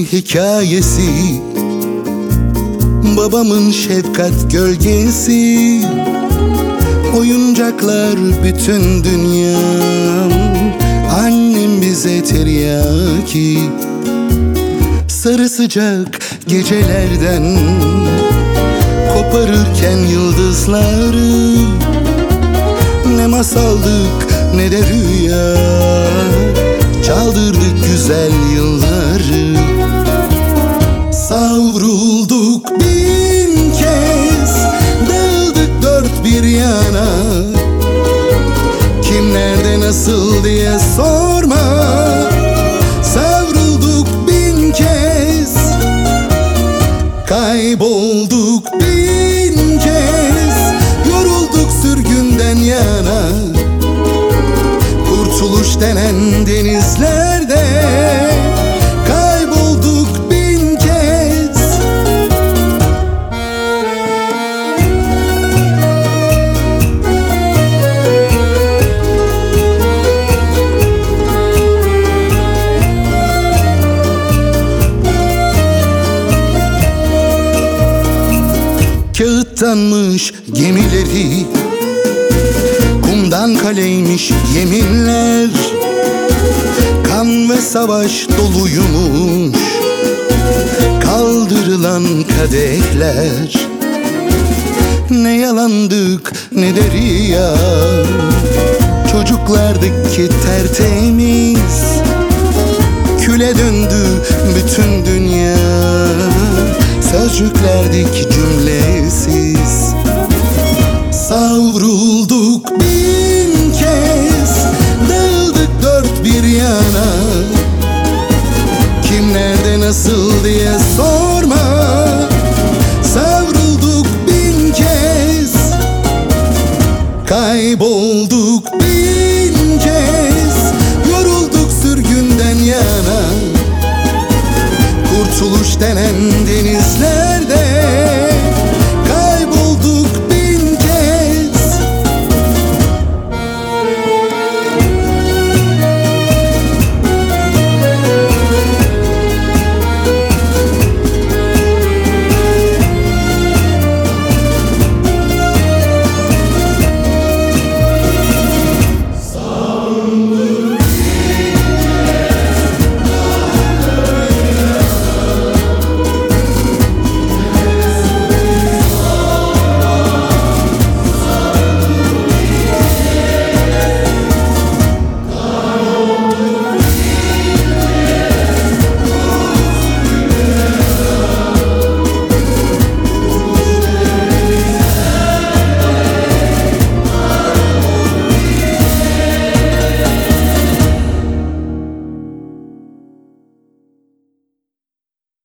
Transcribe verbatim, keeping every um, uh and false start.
hikayesi, babamın şefkat gölgesi. Oyuncaklar bütün dünyam, annem bize tiryaki. Sarı sıcak gecelerden koparırken yıldızları, ne masaldık ne de rüya, çaldırdık güzel yılları. Savrulduk bin kez, dağıldık dört bir yana. Kim nerede nasıl diye sorma. Savrulduk bin kez, kaybolduk bin kez, yorulduk sürgünden yana. Kurtuluş denen denizlerde kaybolduk bin kez. Kağıttanmış gemileri, kumdan kaleymiş yeminler. Kan ve savaş doluymuş kaldırılan kadehler. Ne yalandık ne de riya, çocuklardık ki tertemiz. Küle döndü bütün dünya, sözcüklerdik cümlesiz. Savrulduk bin kez, dağıldık dört bir yana. Kim nerede nasıl diye sorma. Savrulduk bin kez, kaybolduk bin kez, yorulduk sürgünden yana. Kurtuluş denen denizlerde